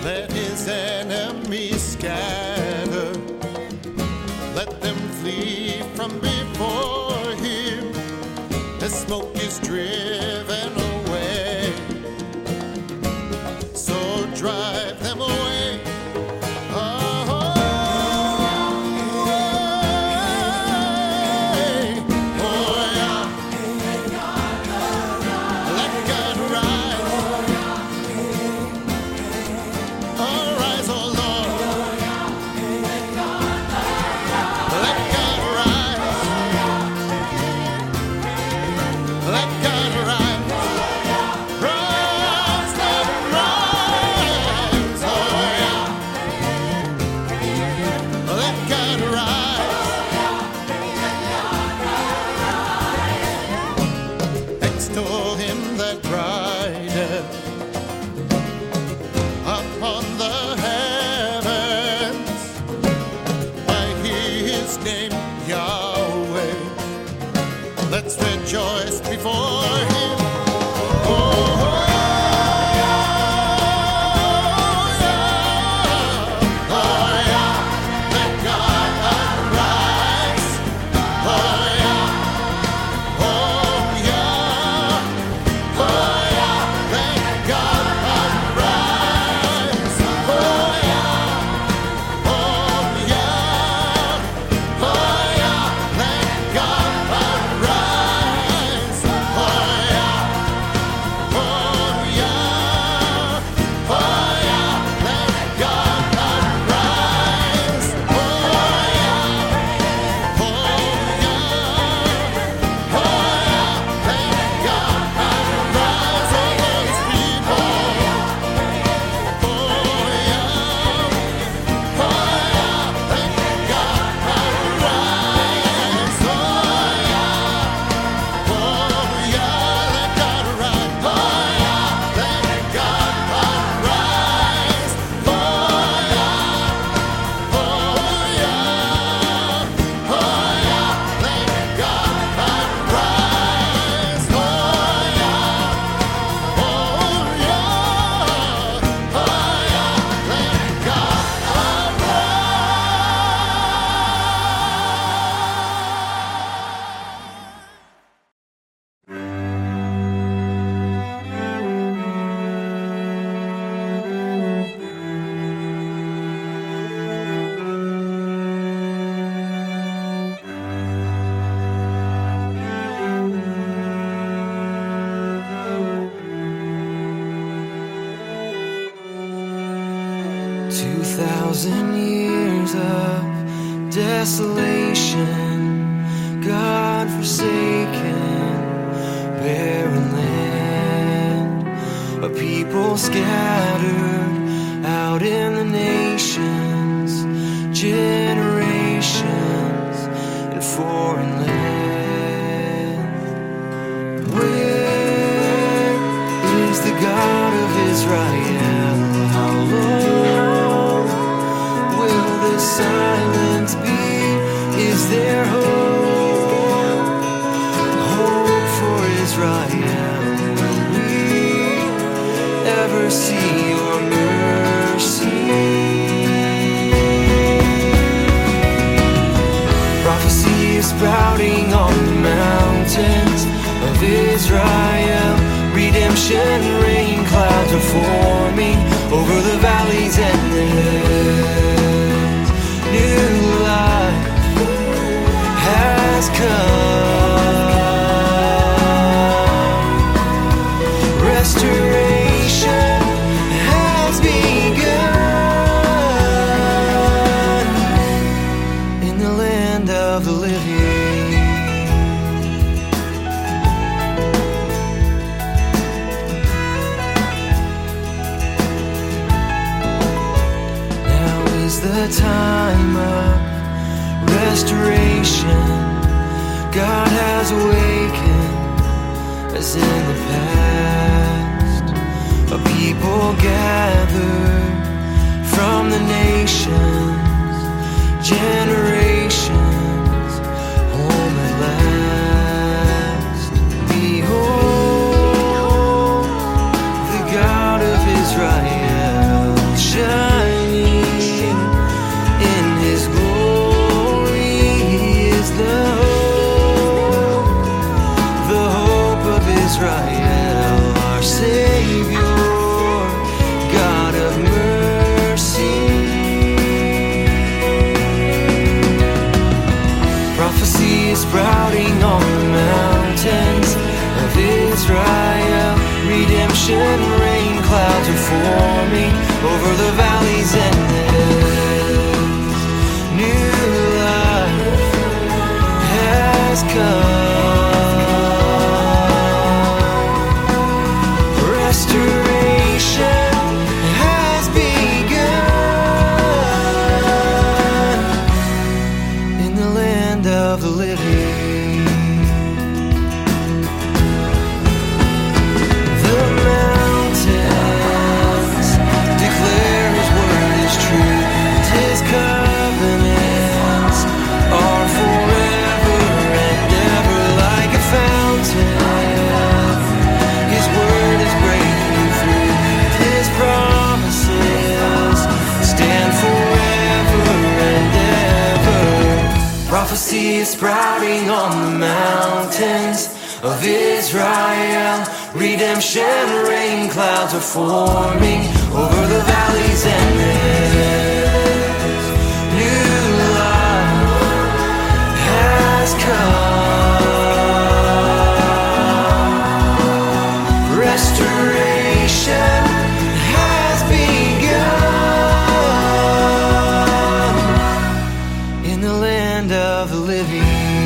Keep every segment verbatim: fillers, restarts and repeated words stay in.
Let his enemies scatter. Let them flee from before him. The smoke is driven away. So drive them away. Extol him that rideth upon the heavens, by his name Yahweh. Let's rejoice before him. Oh, Two thousand years of desolation, God forsaken, barren land, a people scattered out in the nations, generations in foreign land. Where is the God of Israel? How long will this silence be? Is there hope, hope for Israel? Will we ever see your mercy? Prophecy is sprouting on the mountains of Israel. Redemption rain clouds are forming over the valleys and the hills. New life has come. Restoration has begun in the land of the living. Now is the time of restoration. God has awakened as in the past, a people gathered from the nations, generations, home at last. Behold, the God of Israel over the valleys and hills. New life has come. Restoration has begun in the land of the living. The mountains declare His word is true, and His covenants are forever and ever. Like a fountain, His word is breaking through, and His promises stand forever and ever. Prophecy is sprouting on the mountains of Israel. Redemption rain clouds are forming over the valleys and hills. New life has come. Restoration has begun in the land of the living.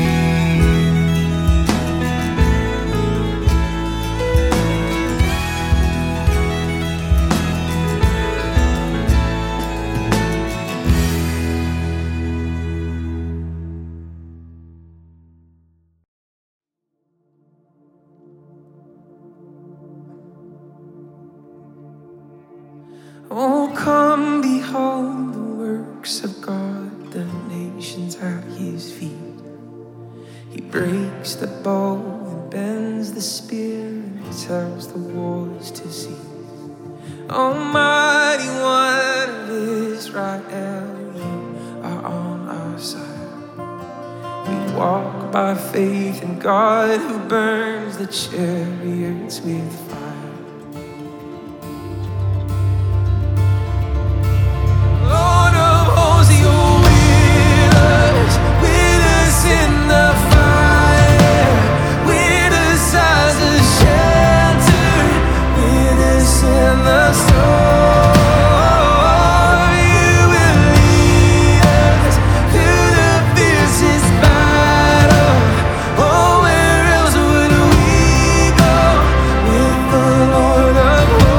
Oh, come behold the works of God, the nations at His feet. He breaks the bow and bends the spear and tells the wars to cease. Almighty One of Israel, you are on our side. We walk by faith in God who burns the chariots with fire. Lord of hosts, you're with us, with us in the fire, with us as a shelter, with us in the storm. You will lead us through the fiercest battle. Oh, where else would we go with the Lord of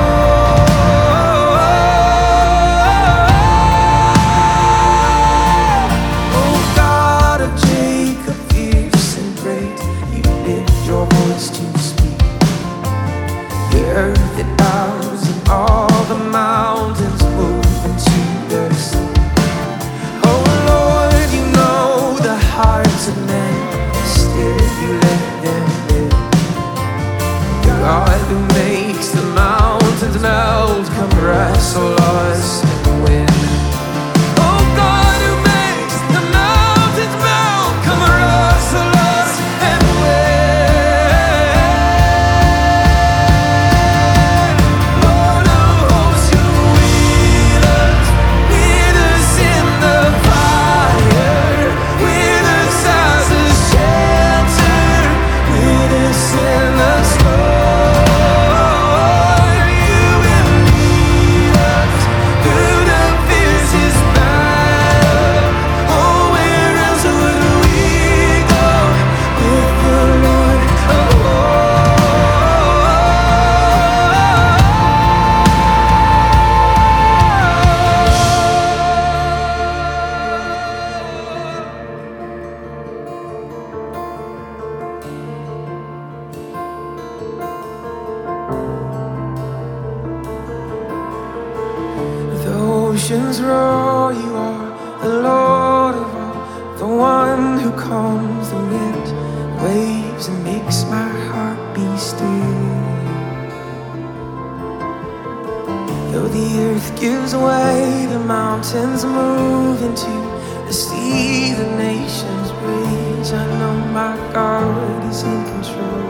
earth it bows and all the mountains move into the sea. Oh Lord, you know the hearts of men, still you let them live. God who makes the mountains melt, come wrestle us and win. Oh God who makes the mountains melt, come wrestle us and win. Oceans roar, you are the Lord of all, the one who calms the wind, waves and makes my heart be still. Though the earth gives way, the mountains move into the sea, the nations rage. I know my God is in control.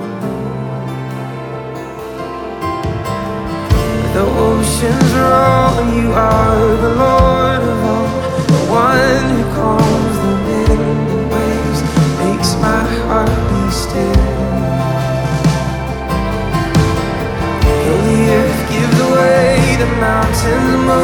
The oceans roar, you are the Lord of all, the one who calms the wind and waves, makes my heart be still. Though the earth gives way, the mountains move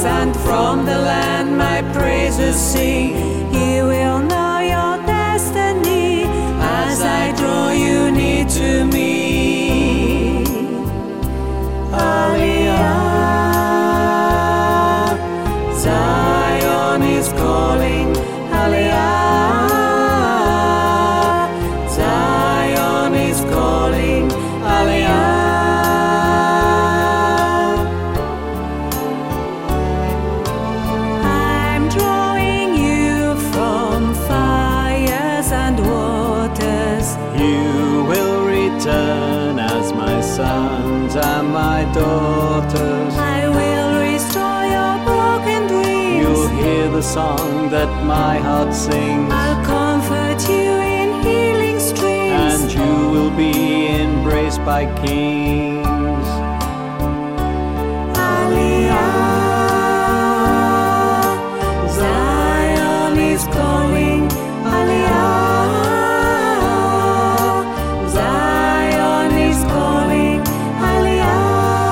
swings, and from the land my praises sing. You will know your destiny as I draw you near to me. Aliyah, Zion is calling. Aliyah, Zion is calling. Aliyah. I'm drawing you from fires and waters. You will return as my sons and my daughters. I will restore your broken dreams. You'll hear the song that my heart sings, I'll comfort you in healing streams. and you will be embraced by kings. Aliyah, Zion is calling. Aliyah, Zion is calling. Aliyah.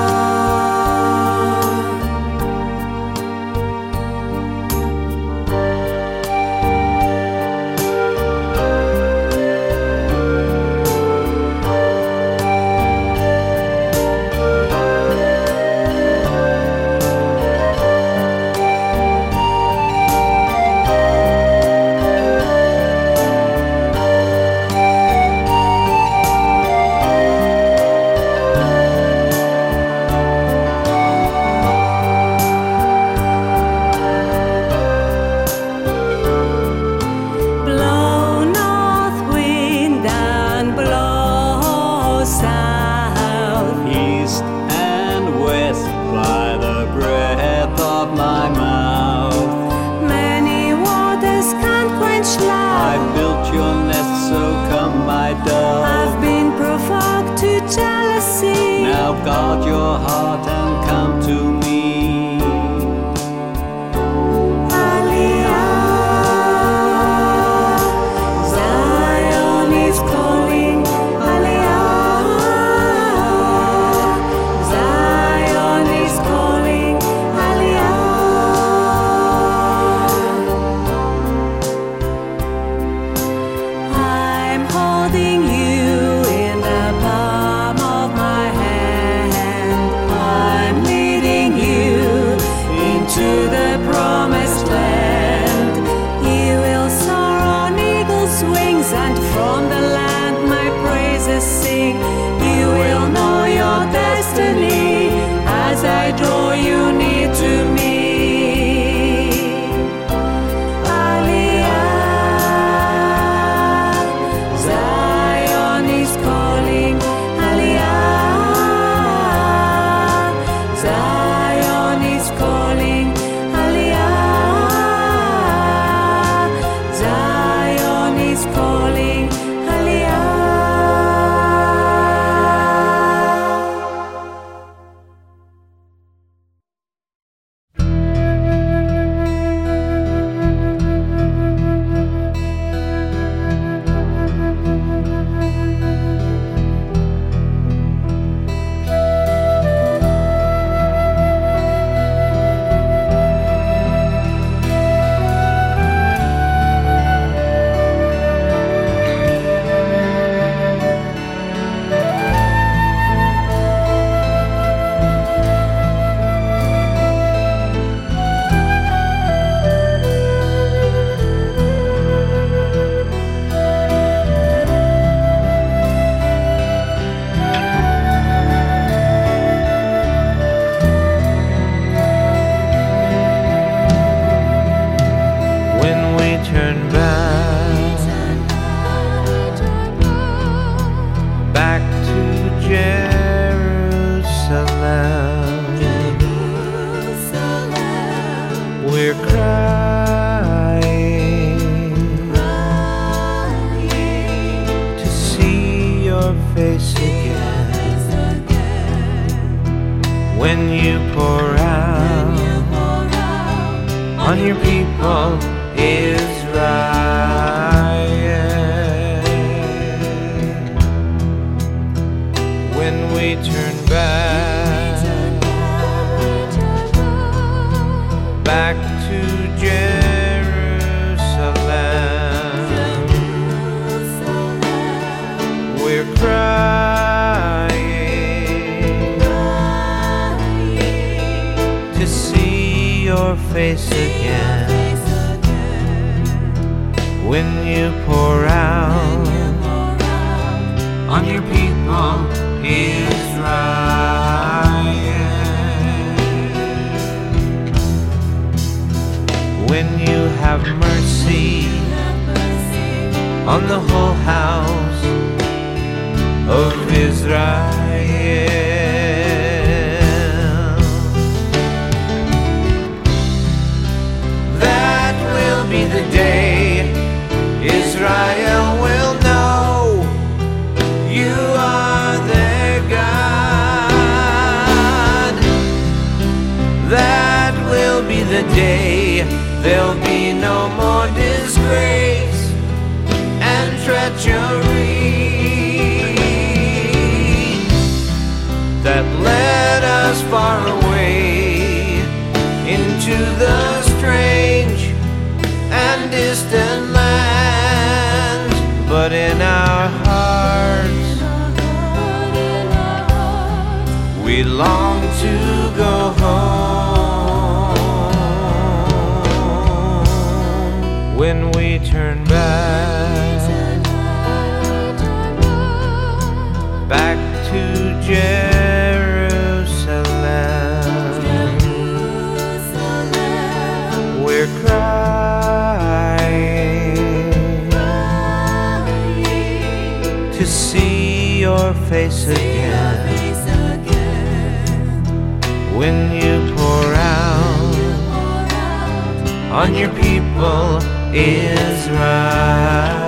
Blow north wind and blow south. East and west by the breath of my mouth. Many waters can't quench I love. built your nest, so come my dove. I've been provoked to jealousy. Now guard your heart and come to me. Aliyah, Zion is calling. Aliyah, Zion is calling. Aliyah. I'm holding you in the palm of my hand. I'm leading you into the promised land. You will soar on eagle's wings, and from the land my praises sing. You will know your destiny as I draw you near to me. Aliyah, Zion is calling. Aliyah, Zion is calling. Aliyah, Zion is calling. Aliyah. When we turn back, back to Jerusalem, we're crying to see your face again. When you pour out on your people Israel. When we turn back, your face again when you pour out on your people Israel. When you have mercy on the whole house of Israel. That will be the day Israel will know you are their God. That will be the day there'll be no more disgrace and treachery that led us far away into the strange and distant lands. But in our hearts we long to go home. When we turn back back to Jerusalem, we're crying to see your face again when you pour out on your people Israel.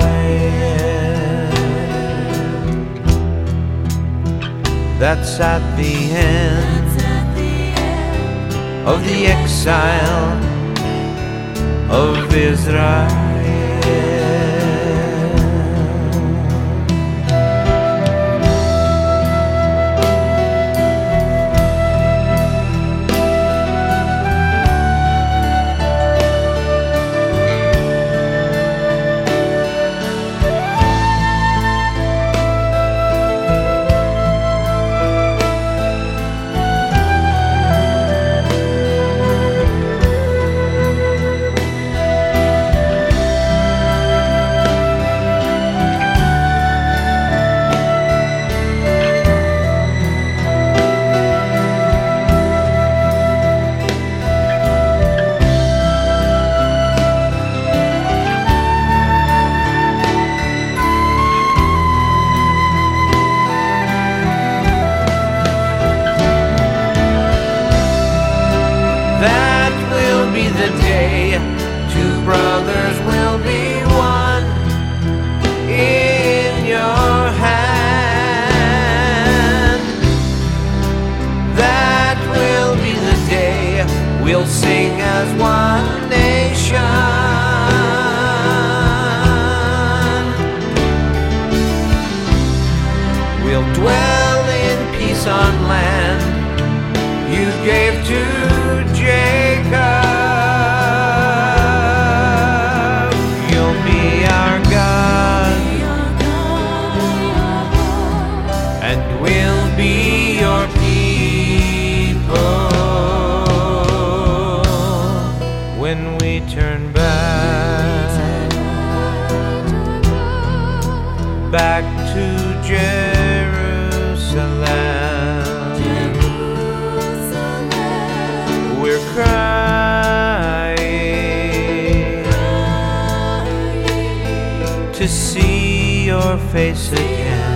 That's at the end of the exile of Israel. That will be the day two brothers will be one in your hand. That will be the day we'll sing as one nation. We'll dwell in peace on land you gave to Jacob. You'll be our God, and we'll be your people. When we turn back, back to Jerusalem, we're crying to see your face again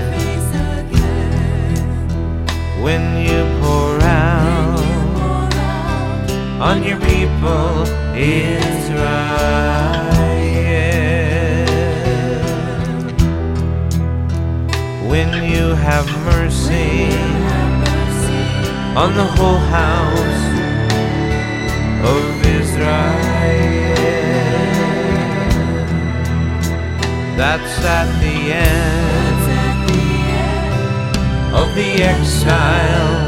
when you pour out on your people Israel. When you have mercy on the whole house of Israel. That's at the end of the exile